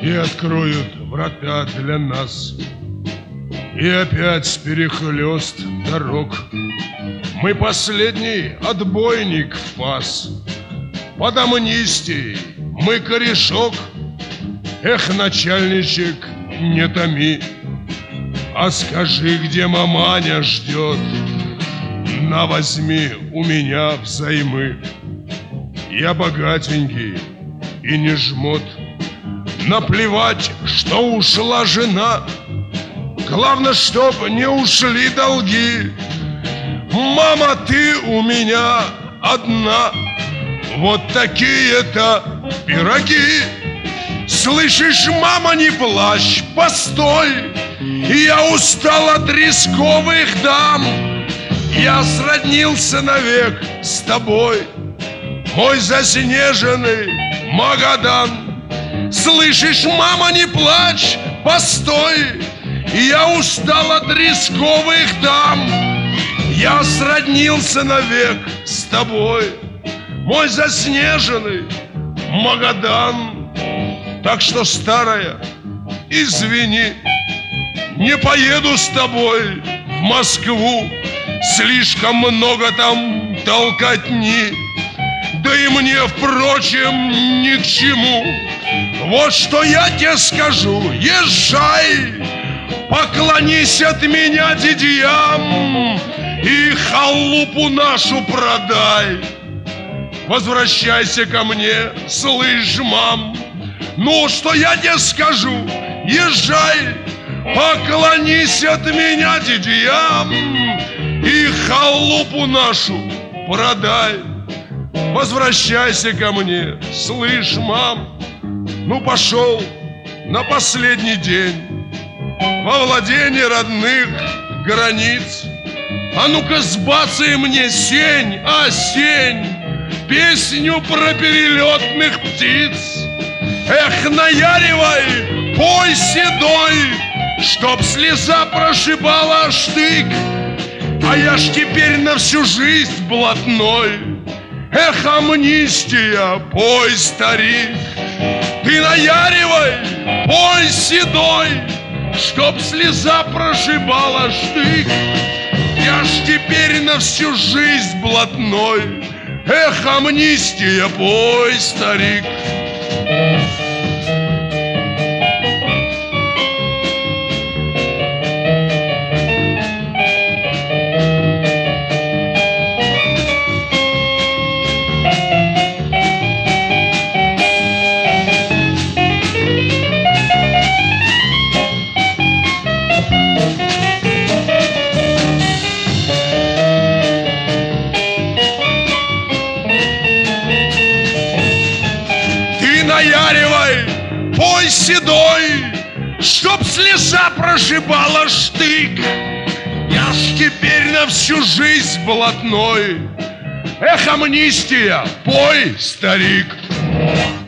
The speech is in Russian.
И откроют врата для нас, и опять перехлёст дорог. Мы последний отбойник в пас, под амнистией мы корешок. Эх, начальничек, не томи, а скажи, где маманя ждет. На, возьми у меня взаймы. Я богатенький и не жмот. Наплевать, что ушла жена, главное, чтоб не ушли долги. Мама, ты у меня одна, вот такие-то пироги. Слышишь, мама, не плачь, постой, я устал от рисковых дам. Я сроднился навек с тобой, мой заснеженный Магадан. Слышишь, мама, не плачь, постой, я устал от рисковых дам. Я сроднился навек с тобой, мой заснеженный Магадан. Так что, старая, извини, не поеду с тобой в Москву. Слишком много там толкотни, да и мне, впрочем, ни к чему. Вот что я тебе скажу: езжай, поклонись от меня дядям и халупу нашу продай. Возвращайся ко мне, слышь, мам. Ну, что я тебе скажу: езжай, поклонись от меня дядям и халупу нашу продай. Возвращайся ко мне, слышь, мам. Ну, пошел на последний день во владение родных границ. А ну-ка сбацай мне, сень, осень, песню про перелетных птиц. Эх, наяривай, пой седой, чтоб слеза прошибала штык. А я ж теперь на всю жизнь блатной. Эх, амнистия, пой, старик. Ты наяривай, пой седой, чтоб слеза прошибала штык. Я ж теперь на всю жизнь блатной. Эх, амнистия, пой, старик. Наяривай, пой седой, чтоб слеза прошибала штык. Я ж теперь на всю жизнь блатной. Эх, амнистия, пой, старик.